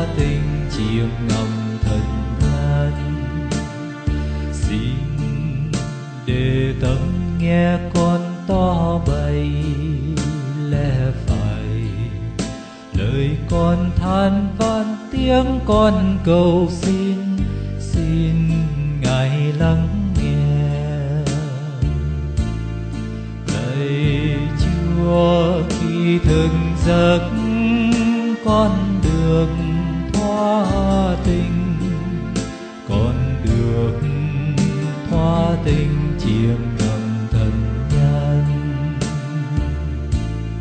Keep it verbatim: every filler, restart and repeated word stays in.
tình chiêm ngầm thân thân. Xin để tâm nghe con to bày lẽ phải, lời con than van tiếng con cầu xin, xin Ngài lắng nghe. Lạy Chúa, khi thức giấc con được thoa tình, con được thoa tình chiêm